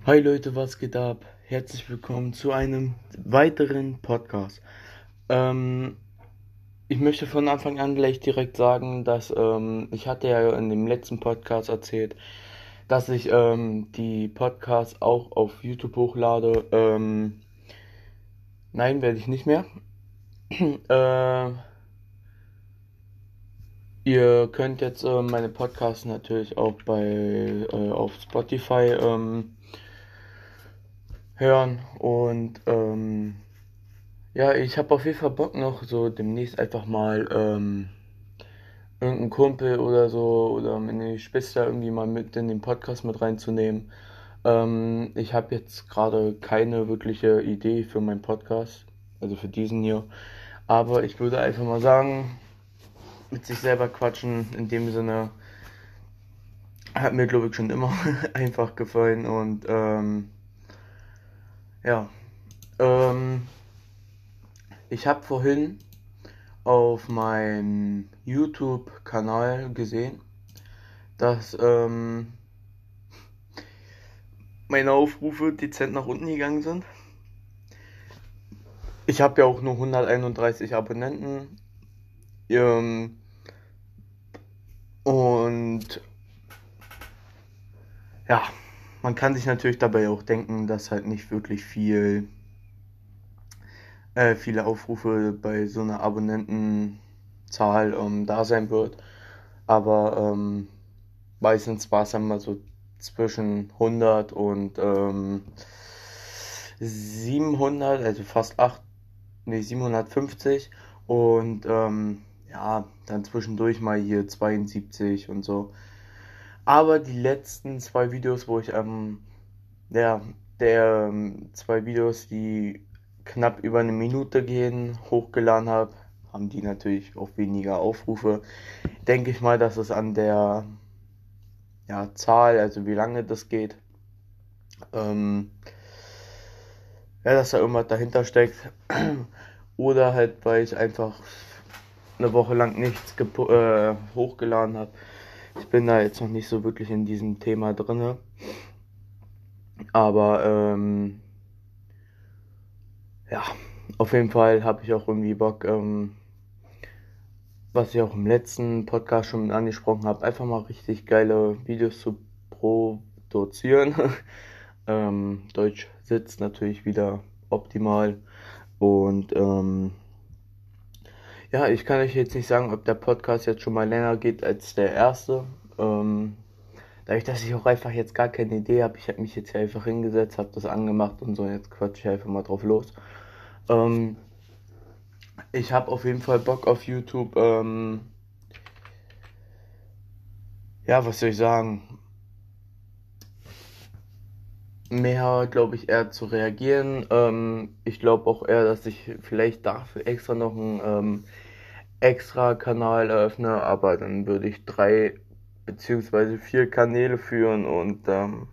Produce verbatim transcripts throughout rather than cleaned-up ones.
Hi Leute, was geht ab? Herzlich willkommen zu einem weiteren Podcast. Ähm, Ich möchte von Anfang an gleich direkt sagen, dass ähm, ich hatte ja in dem letzten Podcast erzählt, dass ich ähm, die Podcasts auch auf YouTube hochlade. Ähm, nein, werde ich nicht mehr. äh, Ihr könnt jetzt äh, meine Podcasts natürlich auch bei äh, auf Spotify ähm, hören und ähm, ja, ich habe auf jeden Fall Bock noch so demnächst einfach mal ähm, irgendeinen Kumpel oder so oder meine Geschwister irgendwie mal mit in den Podcast mit reinzunehmen. Ähm, ich habe jetzt gerade keine wirkliche Idee für meinen Podcast, also für diesen hier. Aber ich würde einfach mal sagen, mit sich selber quatschen in dem Sinne hat mir glaube ich schon immer einfach gefallen und ähm, ja, ähm, ich habe vorhin auf meinem YouTube-Kanal gesehen, dass ähm, meine Aufrufe dezent nach unten gegangen sind. Ich habe ja auch nur hunderteinunddreißig Abonnenten. Ähm, und ja, man kann sich natürlich dabei auch denken, dass halt nicht wirklich viel, äh, viele Aufrufe bei so einer Abonnentenzahl ähm, da sein wird. Aber ähm, meistens war es dann mal so zwischen hundert und ähm, siebenhundert, also fast acht, nee, siebenhundertfünfzig und ähm, ja, dann zwischendurch mal hier zweiundsiebzig und so. Aber die letzten zwei Videos, wo ich ähm, ja, der ähm, zwei Videos, die knapp über eine Minute gehen, hochgeladen habe, haben die natürlich auch weniger Aufrufe. Denke ich mal, dass es an der ja, Zahl, also wie lange das geht, ähm, ja, dass da irgendwas dahinter steckt. Oder halt, weil ich einfach eine Woche lang nichts äh, hochgeladen habe. Ich bin da jetzt noch nicht so wirklich in diesem Thema drinne. Aber ähm, ja, auf jeden Fall habe ich auch irgendwie Bock, ähm, was ich auch im letzten Podcast schon angesprochen habe, einfach mal richtig geile Videos zu produzieren. ähm, Deutsch sitzt natürlich wieder optimal. Und ähm, ja, ich kann euch jetzt nicht sagen, ob der Podcast jetzt schon mal länger geht als der erste. Ähm, dadurch, dass ich auch einfach jetzt gar keine Idee habe, ich habe mich jetzt hier einfach hingesetzt, habe das angemacht und so, jetzt quatsche ich einfach mal drauf los. Ähm, Ich habe auf jeden Fall Bock auf YouTube. Ähm, ja, was soll ich sagen? Mehr, glaube ich, eher zu reagieren. Ähm, ich glaube auch eher, dass ich vielleicht dafür extra noch einen ähm, extra Kanal eröffne, aber dann würde ich drei beziehungsweise vier Kanäle führen und ähm,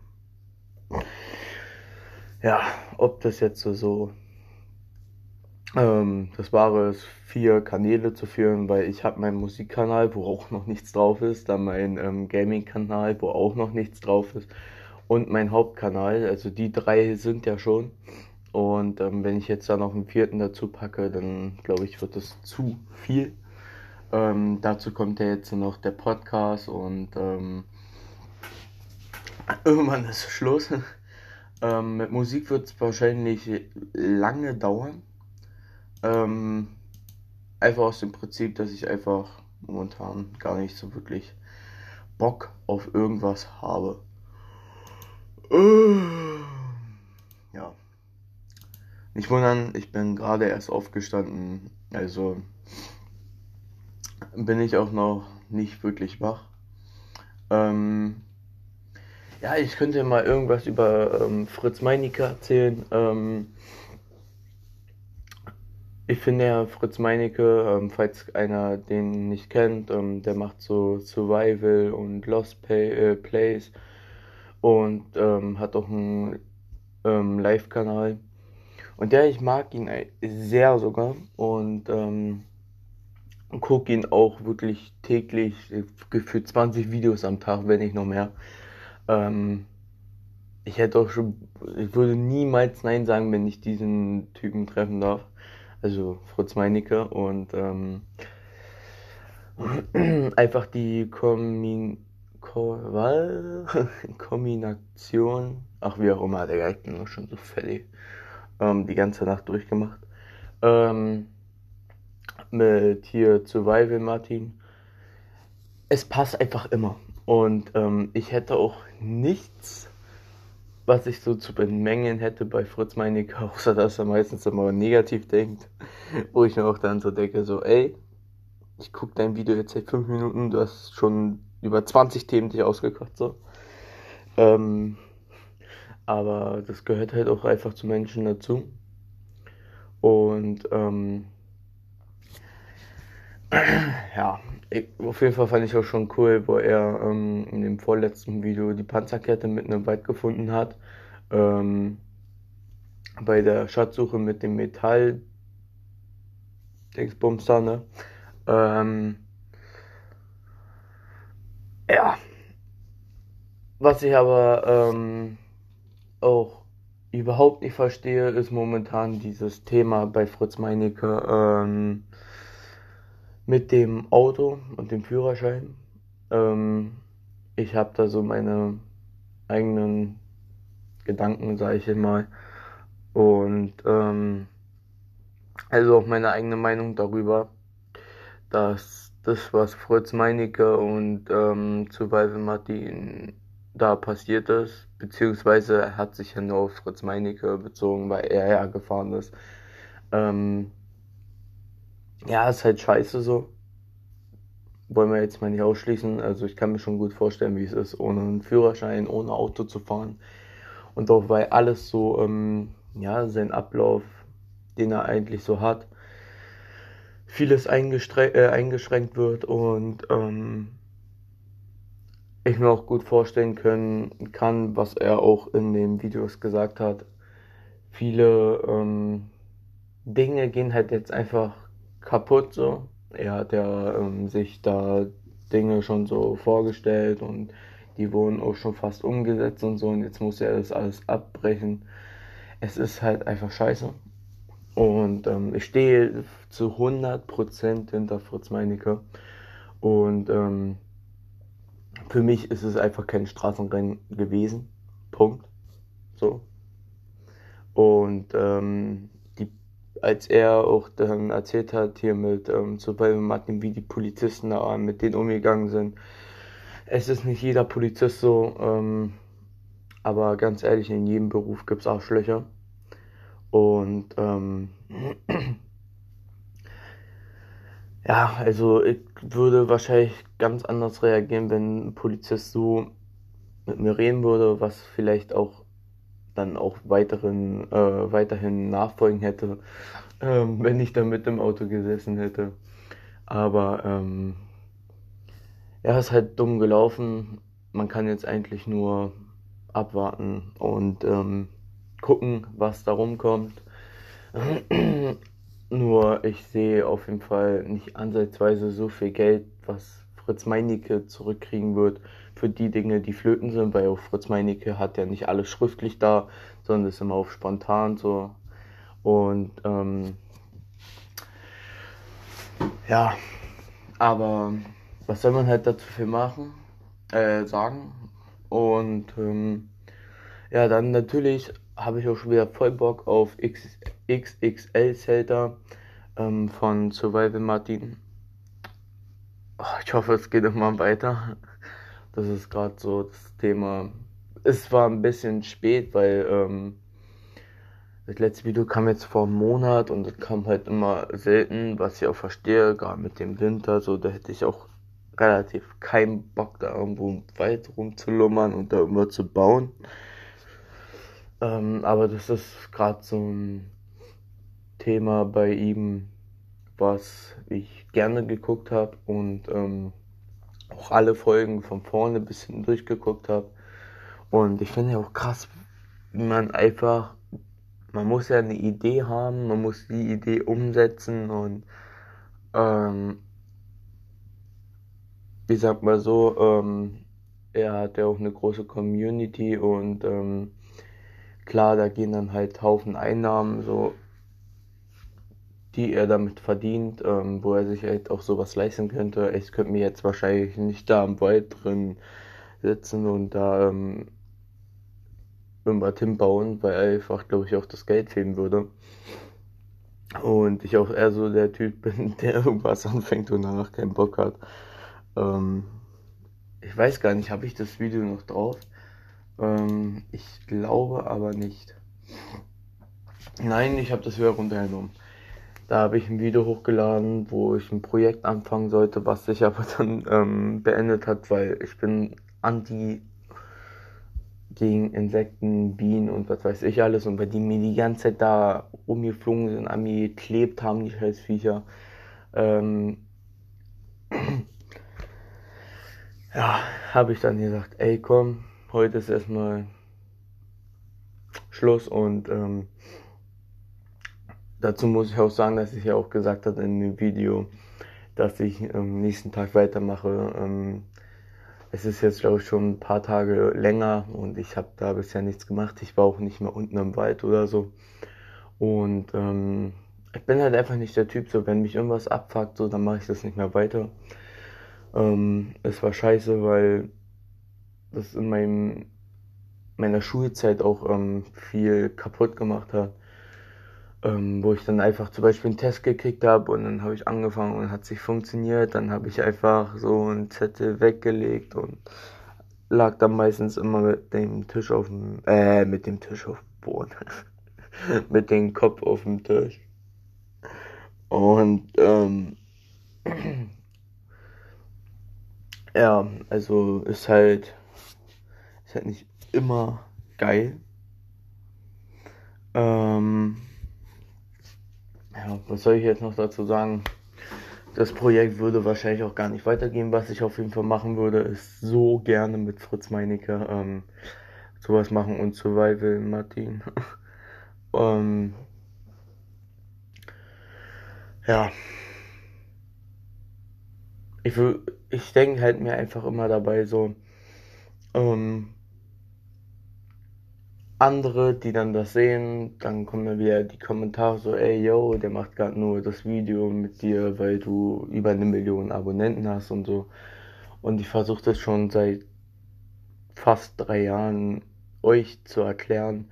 ja, ob das jetzt so, so ähm, das Wahre ist, vier Kanäle zu führen, weil ich habe meinen Musikkanal, wo auch noch nichts drauf ist, dann meinen ähm, Gaming-Kanal, wo auch noch nichts drauf ist und mein Hauptkanal, also die drei sind ja schon. Und ähm, wenn ich jetzt da noch einen vierten dazu packe, dann glaube ich, wird das zu viel. Ähm, dazu kommt ja jetzt noch der Podcast und ähm, irgendwann ist Schluss. ähm, mit Musik wird es wahrscheinlich lange dauern. Ähm, Einfach aus dem Prinzip, dass ich einfach momentan gar nicht so wirklich Bock auf irgendwas habe. Ja, nicht wundern, ich bin gerade erst aufgestanden, also bin ich auch noch nicht wirklich wach. Ähm, ja, ich könnte mal irgendwas über ähm, Fritz Meinecke erzählen. Ähm, ich finde ja Fritz Meinecke, ähm, falls einer den nicht kennt, ähm, der macht so Survival und Lost Pay, äh, Plays und ähm, hat auch einen ähm, Live-Kanal. Und ja, ich mag ihn sehr sogar und ähm, gucke ihn auch wirklich täglich, äh, gefühlt zwanzig Videos am Tag, wenn nicht noch mehr. Ähm, ich hätte auch schon, ich würde niemals Nein sagen, wenn ich diesen Typen treffen darf. Also Fritz Meinecke und ähm, einfach die Kommin Ko was? Kombination, ach wie auch immer, der ich bin schon so fertig, ähm, die ganze Nacht durchgemacht. Ähm, mit hier Survival Martin. Es passt einfach immer. Und ähm, ich hätte auch nichts, was ich so zu bemängeln hätte bei Fritz Meinecke, außer dass er meistens immer negativ denkt. Wo ich mir auch dann so denke, so, ey, ich guck dein Video jetzt seit fünf Minuten, du hast schon über zwanzig Themen dich ausgekocht, so. Ähm, aber das gehört halt auch einfach zu Menschen dazu. Und ähm, ja, ich, auf jeden Fall fand ich auch schon cool, wo er ähm, in dem vorletzten Video die Panzerkette mitten im Wald gefunden hat. Ähm, bei der Schatzsuche mit dem Metall Dingsbums da, ne? Ähm, ja, was ich aber ähm, auch überhaupt nicht verstehe, ist momentan dieses Thema bei Fritz Meinecke ähm, mit dem Auto und dem Führerschein. Ähm, ich habe da so meine eigenen Gedanken, sage ich mal. Und ähm, also auch meine eigene Meinung darüber, dass das, was Fritz Meinecke und ähm, zu Walter Martin da passiert ist, beziehungsweise er hat sich ja nur auf Fritz Meinecke bezogen, weil er ja gefahren ist. Ähm, ja, ist halt scheiße so. Wollen wir jetzt mal nicht ausschließen. Also ich kann mir schon gut vorstellen, wie es ist, ohne einen Führerschein, ohne Auto zu fahren. Und auch weil alles so, ähm, ja, sein Ablauf, den er eigentlich so hat, vieles eingeschränkt, äh, eingeschränkt wird und ähm, ich mir auch gut vorstellen können kann, was er auch in den Videos gesagt hat. Viele ähm, Dinge gehen halt jetzt einfach kaputt so. Er hat ja ähm, sich da Dinge schon so vorgestellt und die wurden auch schon fast umgesetzt und so und jetzt muss er das alles abbrechen. Es ist halt einfach scheiße. Und ähm, ich stehe zu hundert Prozent hinter Fritz Meinecke. Und ähm, für mich ist es einfach kein Straßenrennen gewesen. Punkt. So. Und ähm, die, als er auch dann erzählt hat, hier mit ähm, Survival Martin, wie die Polizisten da mit denen umgegangen sind. Es ist nicht jeder Polizist so, ähm, aber ganz ehrlich, in jedem Beruf gibt es Arschlöcher. Und ähm, ja, also ich würde wahrscheinlich ganz anders reagieren, wenn ein Polizist so mit mir reden würde, was vielleicht auch dann auch weiteren, äh, weiterhin Nachfolgen hätte, ähm, wenn ich da mit im Auto gesessen hätte. Aber ähm, ja, ist halt dumm gelaufen. Man kann jetzt eigentlich nur abwarten und ähm, gucken, was da rumkommt. Nur ich sehe auf jeden Fall nicht ansatzweise so viel Geld, was Fritz Meinecke zurückkriegen wird für die Dinge, die flöten sind, weil auch Fritz Meinecke hat ja nicht alles schriftlich da, sondern ist immer auf spontan so. Und ähm, ja, aber was soll man halt dazu viel machen, äh, sagen? Und ähm, ja, dann natürlich habe ich auch schon wieder voll Bock auf X X L Zelda ähm, von Survival Martin. Oh, ich hoffe, es geht immer weiter. Das ist gerade so das Thema. Es war ein bisschen spät, weil ähm, das letzte Video kam jetzt vor einem Monat und es kam halt immer selten, was ich auch verstehe, gerade mit dem Winter, so, da hätte ich auch relativ keinen Bock, da irgendwo im Wald rumzulummern und da immer zu bauen. Ähm, aber das ist gerade so ein Thema bei ihm, was ich gerne geguckt habe und ähm, auch alle Folgen von vorne bis hinten durchgeguckt habe. Und ich finde ja auch krass, wie man einfach, man muss ja eine Idee haben, man muss die Idee umsetzen und ähm, ich sag mal so, ähm, er hat ja auch eine große Community und ähm, klar, da gehen dann halt Haufen Einnahmen, so, die er damit verdient, ähm, wo er sich halt auch sowas leisten könnte. Ich könnte mir jetzt wahrscheinlich nicht da im Wald drin sitzen und da ähm, irgendwas hinbauen, weil einfach, glaube ich, auch das Geld fehlen würde. Und ich auch eher so der Typ bin, der irgendwas anfängt und danach keinen Bock hat. Ähm, ich weiß gar nicht, habe ich das Video noch drauf? Ähm, ich glaube aber nicht. Nein, ich habe das wieder runtergenommen. Da habe ich ein Video hochgeladen, wo ich ein Projekt anfangen sollte, was sich aber dann ähm, beendet hat, weil ich bin anti gegen Insekten, Bienen und was weiß ich alles. Und weil die mir die ganze Zeit da rumgeflogen sind, an mir geklebt haben, die scheiß Viecher. Ähm, ja, habe ich dann gesagt, ey komm, heute ist erstmal Schluss und ähm, dazu muss ich auch sagen, dass ich ja auch gesagt habe in dem Video, dass ich am ähm, nächsten Tag weitermache. Ähm, es ist jetzt, glaube ich, schon ein paar Tage länger und ich habe da bisher nichts gemacht. Ich war auch nicht mehr unten im Wald oder so. Und ähm, ich bin halt einfach nicht der Typ, so wenn mich irgendwas abfuckt, so, dann mache ich das nicht mehr weiter. Ähm, es war scheiße, weil das in meinem, meiner Schulzeit auch ähm, viel kaputt gemacht hat. Ähm, wo ich dann einfach zum Beispiel einen Test gekriegt habe und dann habe ich angefangen und hat sich funktioniert. Dann habe ich einfach so einen Zettel weggelegt und lag dann meistens immer mit dem Tisch auf dem, äh, mit dem Tisch auf dem Boden. Mit dem Kopf auf dem Tisch. Und ähm, ja, also ist halt, ist halt nicht immer geil. Ähm, ja, was soll ich jetzt noch dazu sagen? Das Projekt würde wahrscheinlich auch gar nicht weitergehen. Was ich auf jeden Fall machen würde, ist so gerne mit Fritz Meinecke ähm, sowas machen und Survival Martin. ähm, ja, ich will, ich denke halt mir einfach immer dabei so, ähm, andere, die dann das sehen, dann kommen dann wieder die Kommentare so, ey yo, der macht gerade nur das Video mit dir, weil du über eine Million Abonnenten hast und so. Und ich versuche das schon seit fast drei Jahren euch zu erklären,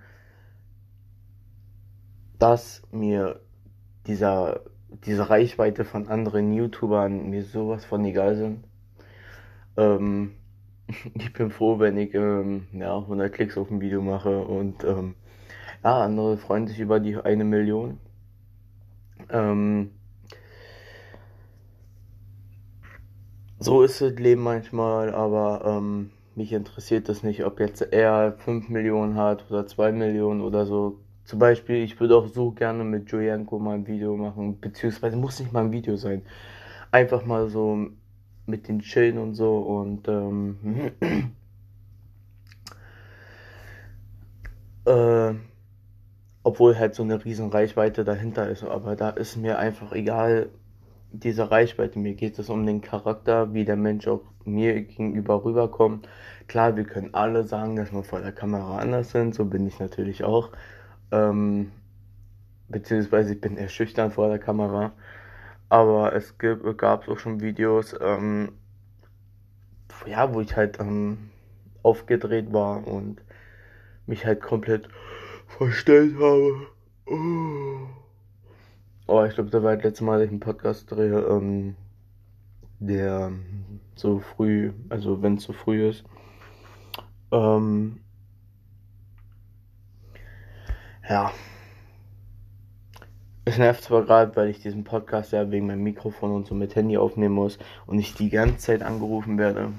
dass mir dieser, diese Reichweite von anderen YouTubern mir sowas von egal sind. Ähm, ich bin froh, wenn ich ähm, ja, hundert Klicks auf ein Video mache und ähm, ja, andere freuen sich über die eine Million. Ähm, so ist das Leben manchmal, aber ähm, mich interessiert das nicht, ob jetzt er fünf Millionen hat oder zwei Millionen oder so. Zum Beispiel, ich würde auch so gerne mit Julienko mal ein Video machen, beziehungsweise muss nicht mal ein Video sein. Einfach mal so mit den Chillen und so und ähm, äh, obwohl halt so eine riesen Reichweite dahinter ist, aber da ist mir einfach egal, diese Reichweite, mir geht es um den Charakter, wie der Mensch auch mir gegenüber rüberkommt. Klar, wir können alle sagen, dass wir vor der Kamera anders sind, so bin ich natürlich auch. Ähm, beziehungsweise ich bin eher schüchtern vor der Kamera. Aber es gibt, gab auch schon Videos, ähm, ja, wo ich halt ähm, aufgedreht war und mich halt komplett verstellt habe. Oh, oh ich glaube, da war das letzte Mal, dass ich einen Podcast drehe, ähm, der so früh, also wenn es so früh ist. Ähm, ja, es nervt zwar gerade, weil ich diesen Podcast ja wegen meinem Mikrofon und so mit Handy aufnehmen muss und ich die ganze Zeit angerufen werde.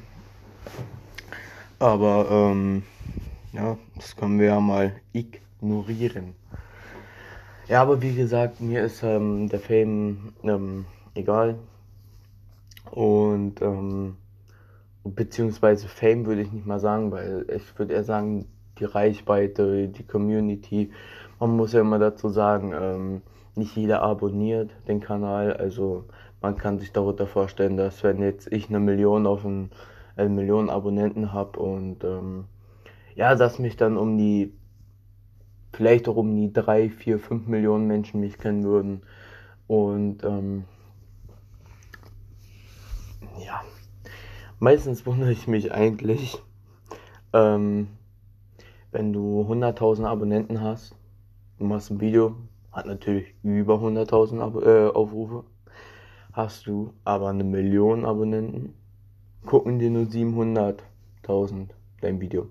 Aber ähm, ja, das können wir ja mal ignorieren. Ja, aber wie gesagt, mir ist ähm, der Fame ähm, egal. Und ähm, beziehungsweise Fame würde ich nicht mal sagen, weil ich würde eher sagen, die Reichweite, die Community. Man muss ja immer dazu sagen, ähm, nicht jeder abonniert den Kanal. Also man kann sich darunter vorstellen, dass wenn jetzt ich eine Million auf ein, eine Million Abonnenten habe und ähm, ja, dass mich dann um die vielleicht auch um die drei, vier, fünf Millionen Menschen mich kennen würden. Und ähm, ja, meistens wundere ich mich eigentlich, ähm, wenn du hunderttausend Abonnenten hast, du machst ein Video, hat natürlich über hunderttausend Ab äh, Aufrufe, hast du aber eine Million Abonnenten, gucken dir nur siebenhunderttausend dein Video.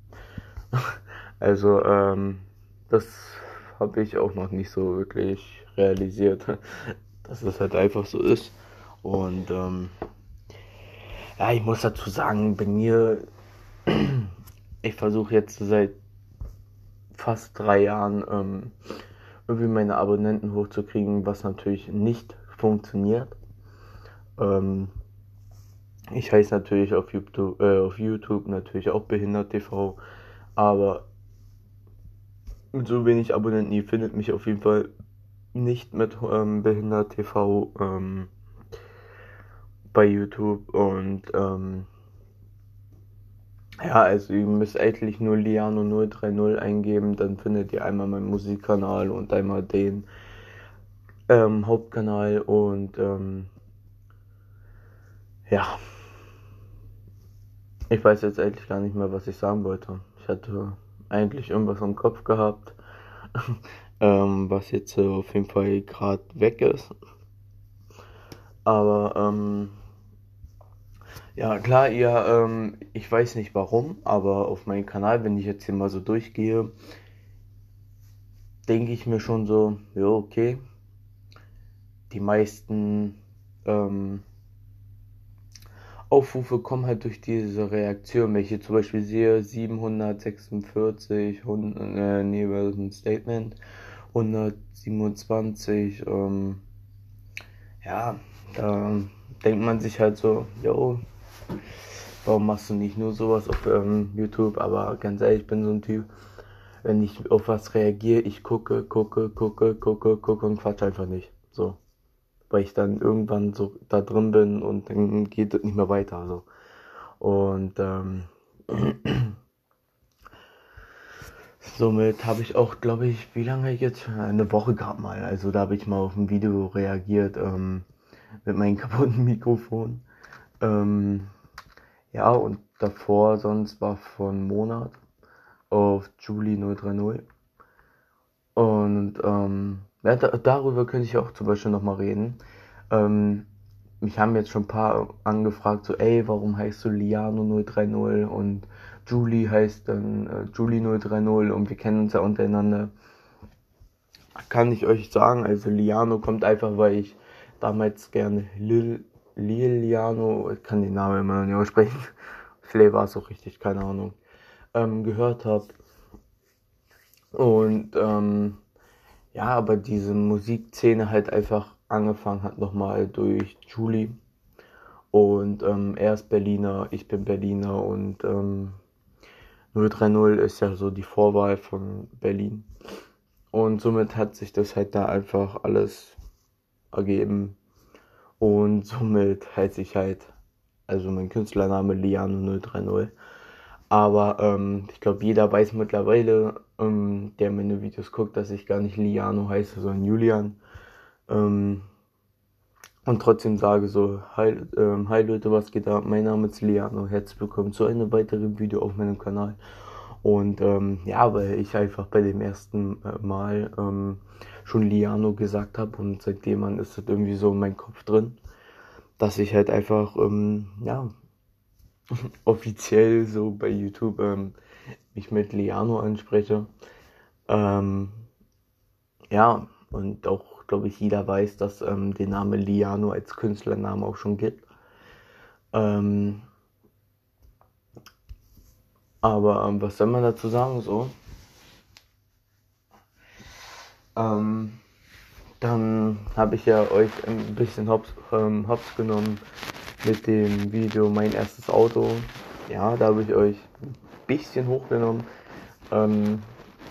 Also, ähm, das habe ich auch noch nicht so wirklich realisiert, dass das halt einfach so ist. Und ähm, ja, ich muss dazu sagen, bei mir, ich versuche jetzt seit fast drei Jahren ähm, irgendwie meine Abonnenten hochzukriegen, was natürlich nicht funktioniert. Ähm, ich heiße natürlich auf YouTube, äh, auf YouTube natürlich auch Behindert T V, aber mit so wenig Abonnenten, ihr findet mich auf jeden Fall nicht mit ähm, Behindert T V ähm, bei YouTube. Und ähm, ja, also ihr müsst eigentlich nur Liano null drei null eingeben, dann findet ihr einmal meinen Musikkanal und einmal den ähm, Hauptkanal. Und ähm, ja, ich weiß jetzt eigentlich gar nicht mehr, was ich sagen wollte. Ich hatte eigentlich irgendwas im Kopf gehabt, ähm, was jetzt äh, auf jeden Fall gerade weg ist. Aber ähm, ja, klar, ihr, ähm, ich weiß nicht warum, aber auf meinem Kanal, wenn ich jetzt hier mal so durchgehe, denke ich mir schon so, ja, okay, die meisten ähm, Aufrufe kommen halt durch diese Reaktion. Wenn ich hier zum Beispiel sehe, siebenhundertsechsundvierzig, hundert, äh, nee, was ist ein Statement, hundertsiebenundzwanzig, ähm, ja, da denkt man sich halt so, yo, warum machst du nicht nur sowas auf ähm, YouTube? Aber ganz ehrlich, ich bin so ein Typ, wenn ich auf was reagiere, ich gucke, gucke, gucke, gucke, gucke und quatsch einfach nicht. So. Weil ich dann irgendwann so da drin bin und dann geht es nicht mehr weiter. Also. Und ähm, somit habe ich auch, glaube ich, wie lange ich jetzt? Eine Woche gerade mal. Also da habe ich mal auf ein Video reagiert ähm, mit meinem kaputten Mikrofon. Ähm, ja, und davor sonst war von einem Monat auf Julie null drei null. Und ähm, ja, da, darüber könnte ich auch zum Beispiel nochmal reden. Ähm, mich haben jetzt schon ein paar angefragt, so, ey, warum heißt du Liano null drei null und Julie heißt dann äh, Julie null drei null und wir kennen uns ja untereinander. Kann ich euch sagen, also Liano kommt einfach, weil ich damals gerne Lil, Liliano, ich kann den Namen immer noch nicht aussprechen, vielleicht war es auch richtig, keine Ahnung, ähm, gehört habe. Und ähm, ja, aber diese Musikszene halt einfach angefangen hat nochmal durch Julie. Und ähm, er ist Berliner, ich bin Berliner und ähm, null drei null ist ja so die Vorwahl von Berlin. Und somit hat sich das halt da einfach alles ergeben. Und somit heiße ich halt, also mein Künstlername Liano null drei null. Aber ähm, ich glaube, jeder weiß mittlerweile, ähm, der meine Videos guckt, dass ich gar nicht Liano heiße, sondern Julian. Ähm, und trotzdem sage so, hi, ähm, hi Leute, was geht ab? Mein Name ist Liano. Herzlich willkommen zu einem weiteren Video auf meinem Kanal. Und ähm, ja, weil ich einfach bei dem ersten äh, Mal ähm, schon Liano gesagt habe und seitdem an ist das irgendwie so in meinem Kopf drin, dass ich halt einfach, ähm, ja, offiziell so bei YouTube ähm, mich mit Liano anspreche. Ähm, ja, und auch, glaube ich, jeder weiß, dass ähm, den Namen Liano als Künstlername auch schon gibt. Ähm, aber ähm, was soll man dazu sagen so? Ähm, dann habe ich ja euch ein bisschen hops, ähm, hops genommen mit dem Video Mein erstes Auto. Ja, da habe ich euch ein bisschen hochgenommen. Ähm,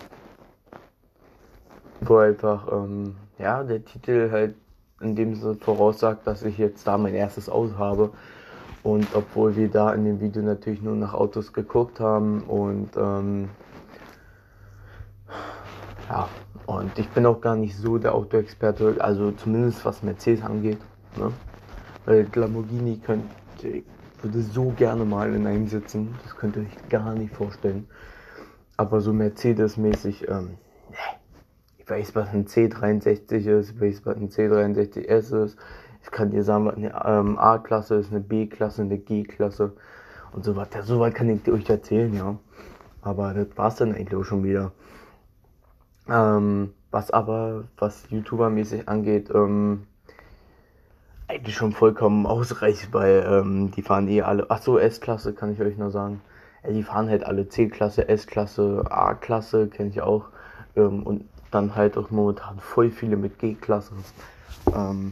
wo einfach, ähm, ja, der Titel halt in dem Sinne voraussagt, dass ich jetzt da mein erstes Auto habe. Und obwohl wir da in dem Video natürlich nur nach Autos geguckt haben und ähm, Ja, und ich bin auch gar nicht so der Autoexperte, also zumindest was Mercedes angeht. Ne? Weil Lamborghini könnte, ich würde so gerne mal in einem sitzen, das könnt ihr euch gar nicht vorstellen. Aber so Mercedes-mäßig, ähm, ich weiß, was ein C dreiundsechzig ist, ich weiß, was ein C dreiundsechzig S ist. Ich kann dir sagen, was eine ähm, A-Klasse ist, eine B-Klasse, eine G-Klasse und so weiter. So weit kann ich euch erzählen, ja. Aber das war's dann eigentlich auch schon wieder. Ähm, was aber, was YouTuber-mäßig angeht, ähm, eigentlich schon vollkommen ausreichend, weil ähm, die fahren eh alle, ach so, S-Klasse kann ich euch nur sagen. Ja, die fahren halt alle C-Klasse, S-Klasse, A-Klasse kenne ich auch. Ähm, und dann halt auch momentan voll viele mit G-Klasse. Ähm,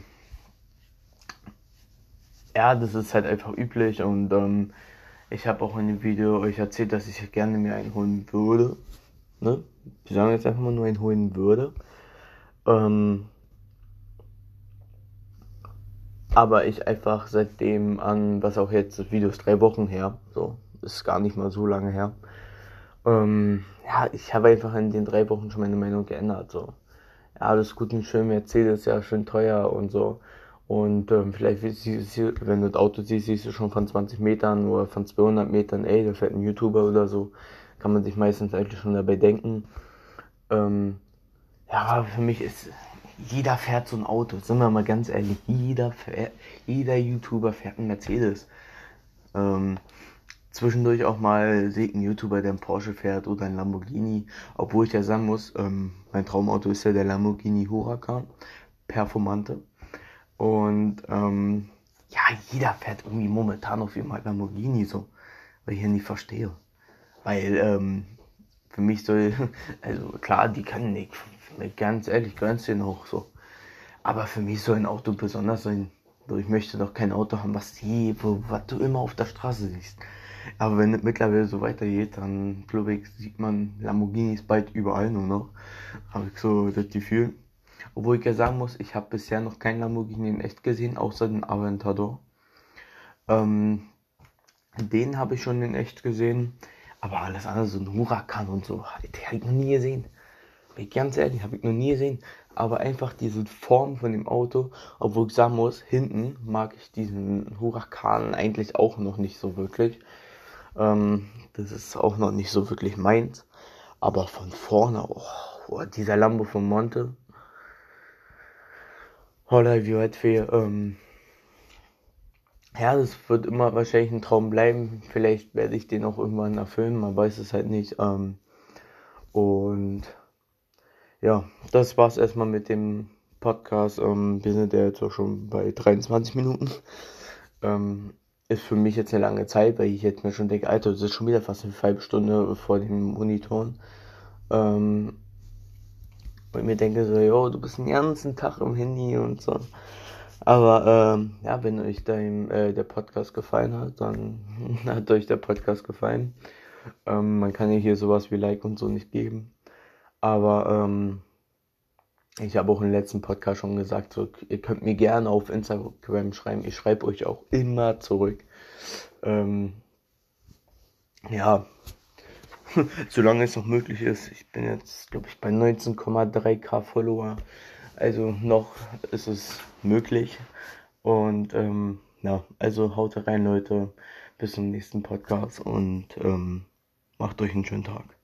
ja, das ist halt einfach üblich und ähm, ich habe auch in dem Video euch erzählt, dass ich gerne mir einen holen würde. Ne? Wir sagen jetzt einfach mal nur einen holen würde. Ähm, aber ich einfach seitdem an, was auch jetzt, das Video ist drei Wochen her, so, ist gar nicht mal so lange her. Ähm, ja, ich habe einfach in den drei Wochen schon meine Meinung geändert, so. Ja, alles gut und schön, Mercedes, ja, schön teuer und so. Und ähm, vielleicht, siehst du, wenn du das Auto siehst, siehst du schon von zwanzig Metern oder von zweihundert Metern, ey, da fährt ein YouTuber oder so. Kann man sich meistens eigentlich schon dabei denken. Ähm, ja, aber für mich ist, jeder fährt so ein Auto, sind wir mal ganz ehrlich, jeder, fährt, jeder YouTuber fährt einen Mercedes. Ähm, Zwischendurch auch mal sehe ich einen YouTuber, der einen Porsche fährt oder einen Lamborghini. Obwohl ich ja sagen muss, ähm, mein Traumauto ist ja der Lamborghini Huracan Performante. Und ähm, ja, jeder fährt irgendwie momentan auf jeden Fall Lamborghini so, weil ich ja nicht verstehe. Weil ähm, für mich soll, also klar, die können nicht, ganz ehrlich, gönn's denen auch so. Aber für mich soll ein Auto besonders sein. So, ich möchte doch kein Auto haben, was, die, wo, was du immer auf der Straße siehst. Aber wenn es mittlerweile so weitergeht, dann glaube ich, sieht man Lamborghinis bald überall nur noch. Habe ich so das Gefühl. Obwohl ich ja sagen muss, ich habe bisher noch keinen Lamborghini in echt gesehen, außer den Aventador. Ähm, Den habe ich schon in echt gesehen. Aber alles andere, so ein Huracan und so, den habe ich noch nie gesehen. Bin ich ganz ehrlich, habe ich noch nie gesehen. Aber einfach diese Form von dem Auto, obwohl ich sagen muss, hinten mag ich diesen Huracan eigentlich auch noch nicht so wirklich. Ähm, das ist auch noch nicht so wirklich meins. Aber von vorne, oh, oh, dieser Lambo von Monte, Holla wie weit wir, ähm, ja, das wird immer wahrscheinlich ein Traum bleiben. Vielleicht werde ich den auch irgendwann erfüllen, man weiß es halt nicht. Ähm, und ja, das war's erstmal mit dem Podcast. Ähm, wir sind ja jetzt auch schon bei dreiundzwanzig Minuten. Ähm, Ist für mich jetzt eine lange Zeit, weil ich jetzt mir schon denke, Alter, das ist schon wieder fast eine halbe Stunde vor den Monitoren. Ähm, und ich mir denke so, yo, du bist den ganzen Tag im Handy und so. Aber ähm, ja, wenn euch dein, äh, der Podcast gefallen hat, dann hat euch der Podcast gefallen. Ähm, man kann ja hier sowas wie Like und so nicht geben. Aber ähm, ich habe auch im letzten Podcast schon gesagt, so, ihr könnt mir gerne auf Instagram schreiben. Ich schreibe euch auch immer zurück. Ähm, ja, solange es noch möglich ist. Ich bin jetzt, glaube ich, bei neunzehn Komma drei K Follower. Also noch ist es möglich. Und ähm, ja, also haut rein, Leute. Bis zum nächsten Podcast und ähm, macht euch einen schönen Tag.